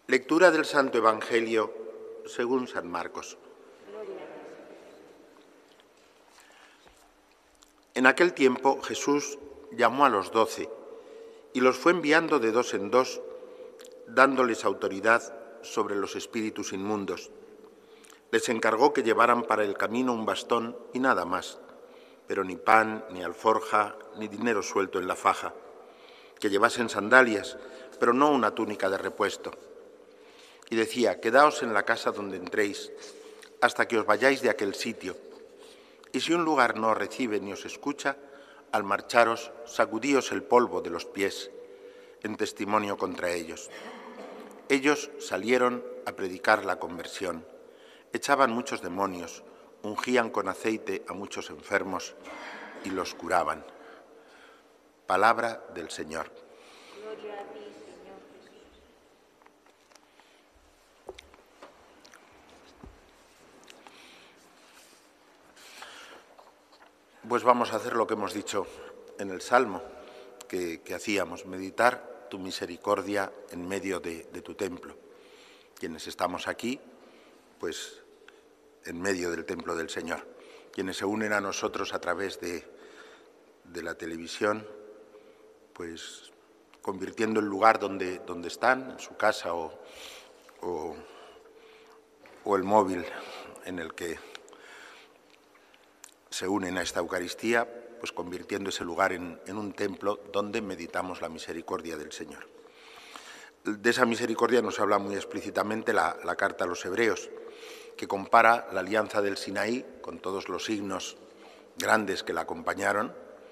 Lectura del Santo Evangelio según San Marcos. En aquel tiempo Jesús llamó a los 12 y los fue enviando de dos en dos, dándoles autoridad sobre los espíritus inmundos. Les encargó que llevaran para el camino un bastón y nada más, pero ni pan, ni alforja, ni dinero suelto en la faja. Que llevasen sandalias, pero no una túnica de repuesto. Y decía: quedaos en la casa donde entréis, hasta que os vayáis de aquel sitio. Y si un lugar no os recibe ni os escucha, al marcharos, sacudíos el polvo de los pies, en testimonio contra ellos. Ellos salieron a predicar la conversión, echaban muchos demonios, ungían con aceite a muchos enfermos y los curaban. Palabra del Señor. Gloria a ti, Señor Jesús. Pues vamos a hacer lo que hemos dicho en el Salmo que hacíamos, meditar tu misericordia en medio de tu templo. Quienes estamos aquí, pues en medio del templo del Señor. Quienes se unen a nosotros a través de la televisión, pues convirtiendo el lugar donde están, en su casa o el móvil en el que se unen a esta Eucaristía, pues convirtiendo ese lugar en un templo donde meditamos la misericordia del Señor. De esa misericordia nos habla muy explícitamente la carta a los Hebreos, que compara la alianza del Sinaí con todos los signos grandes que la acompañaron,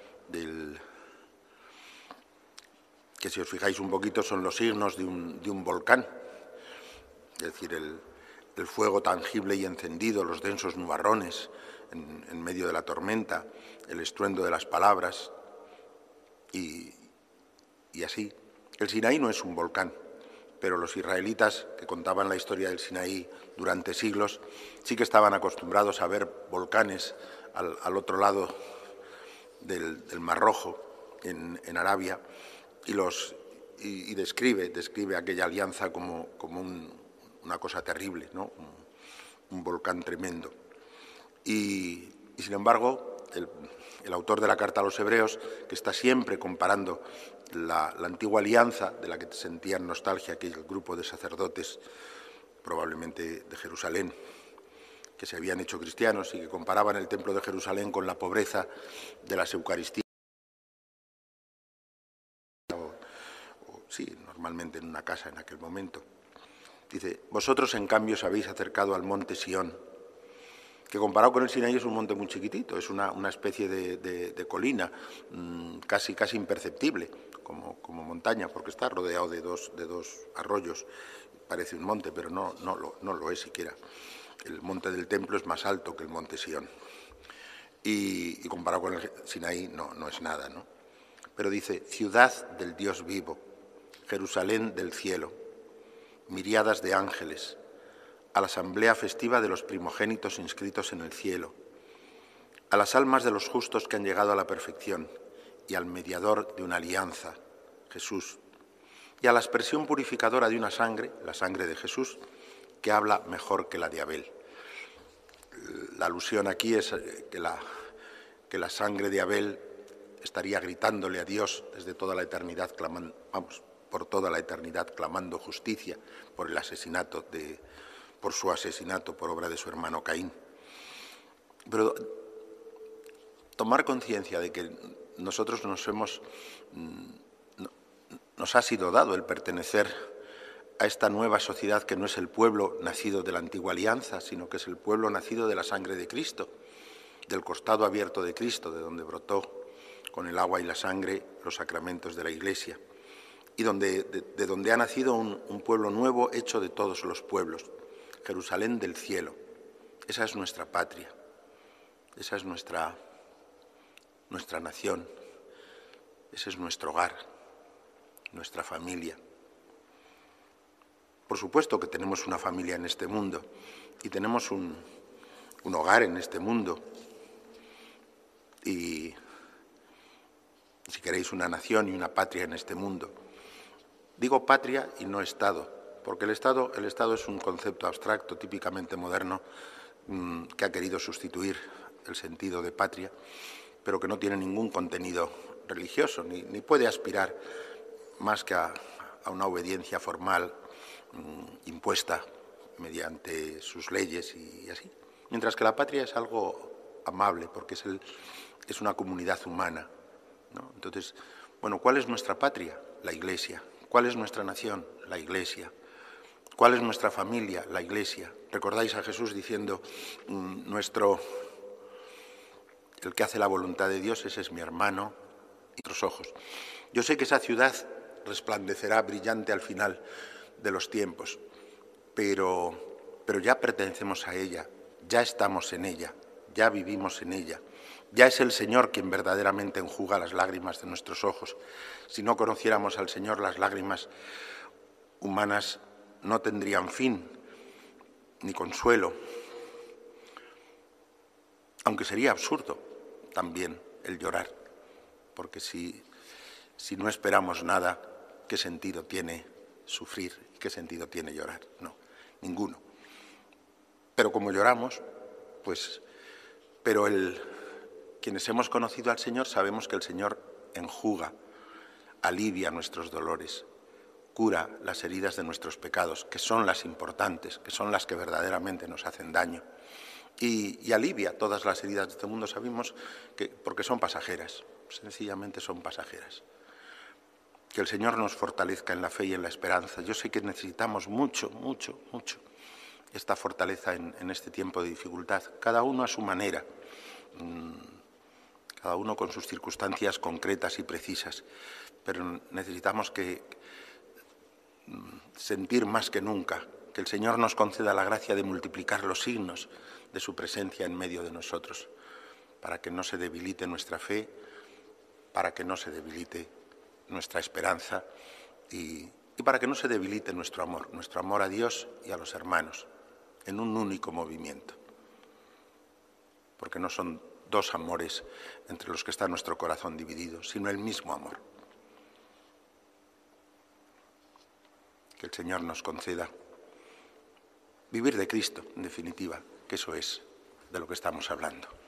que si os fijáis un poquito son los signos de un volcán, es decir, el fuego tangible y encendido, los densos nubarrones en medio de la tormenta, el estruendo de las palabras y así. El Sinaí no es un volcán, pero los israelitas que contaban la historia del Sinaí durante siglos sí que estaban acostumbrados a ver volcanes al otro lado del Mar Rojo, en Arabia, y describe aquella alianza como una cosa terrible, ¿no? Un volcán tremendo. Y sin embargo, el autor de la carta a los Hebreos, que está siempre comparando la antigua alianza, de la que sentían nostalgia aquel grupo de sacerdotes, probablemente de Jerusalén, que se habían hecho cristianos y que comparaban el templo de Jerusalén con la pobreza de las Eucaristías. Sí, normalmente en una casa en aquel momento. Dice: vosotros en cambio os habéis acercado al monte Sión, que comparado con el Sinaí es un monte muy chiquitito, es una especie de colina, casi imperceptible, como montaña, porque está rodeado de dos arroyos. Parece un monte, pero no lo es siquiera. El monte del templo es más alto que el monte Sión. Y comparado con el Sinaí no es nada, ¿no? Pero dice: ciudad del Dios vivo, Jerusalén del cielo, miríadas de ángeles, a la asamblea festiva de los primogénitos inscritos en el cielo, a las almas de los justos que han llegado a la perfección y al mediador de una alianza, Jesús, y a la expresión purificadora de una sangre, la sangre de Jesús, que habla mejor que la de Abel. La alusión aquí es que la sangre de Abel estaría gritándole a Dios desde toda la eternidad, por toda la eternidad, clamando justicia por su asesinato por obra de su hermano Caín. Pero tomar conciencia de que nosotros nos ha sido dado el pertenecer a esta nueva sociedad, que no es el pueblo nacido de la antigua alianza, sino que es el pueblo nacido de la sangre de Cristo, del costado abierto de Cristo, de donde brotó con el agua y la sangre los sacramentos de la Iglesia, y de donde ha nacido un pueblo nuevo hecho de todos los pueblos, Jerusalén del cielo. Esa es nuestra patria, esa es nuestra nación, ese es nuestro hogar, nuestra familia. Por supuesto que tenemos una familia en este mundo y tenemos un hogar en este mundo y, si queréis, una nación y una patria en este mundo. Digo patria y no Estado, porque el Estado es un concepto abstracto, típicamente moderno, que ha querido sustituir el sentido de patria, pero que no tiene ningún contenido religioso, ni puede aspirar más que a una obediencia formal impuesta mediante sus leyes y así. Mientras que la patria es algo amable, porque es una comunidad humana, ¿no? Entonces, bueno, ¿cuál es nuestra patria? La Iglesia. ¿Cuál es nuestra nación? La Iglesia. ¿Cuál es nuestra familia? La Iglesia. ¿Recordáis a Jesús diciendo, el que hace la voluntad de Dios, ese es mi hermano y otros ojos? Yo sé que esa ciudad resplandecerá brillante al final de los tiempos, pero ya pertenecemos a ella, ya estamos en ella, ya vivimos en ella. Ya es el Señor quien verdaderamente enjuga las lágrimas de nuestros ojos. Si no conociéramos al Señor, las lágrimas humanas no tendrían fin ni consuelo, aunque sería absurdo también el llorar, porque si no esperamos nada, ¿qué sentido tiene sufrir? ¿Qué sentido tiene llorar? No, ninguno. Pero como lloramos, pero quienes hemos conocido al Señor sabemos que el Señor enjuga, alivia nuestros dolores, cura las heridas de nuestros pecados, que son las importantes, que son las que verdaderamente nos hacen daño, y alivia todas las heridas de este mundo. Sabemos que porque son pasajeras, sencillamente son pasajeras. Que el Señor nos fortalezca en la fe y en la esperanza. Yo sé que necesitamos mucho esta fortaleza en este tiempo de dificultad, cada uno a su manera, cada uno con sus circunstancias concretas y precisas, pero necesitamos sentir más que nunca que el Señor nos conceda la gracia de multiplicar los signos de su presencia en medio de nosotros, para que no se debilite nuestra fe, para que no se debilite nuestra esperanza y para que no se debilite nuestro amor a Dios y a los hermanos, en un único movimiento, porque no son dos amores entre los que está nuestro corazón dividido, sino el mismo amor. Que el Señor nos conceda vivir de Cristo, en definitiva, que eso es de lo que estamos hablando.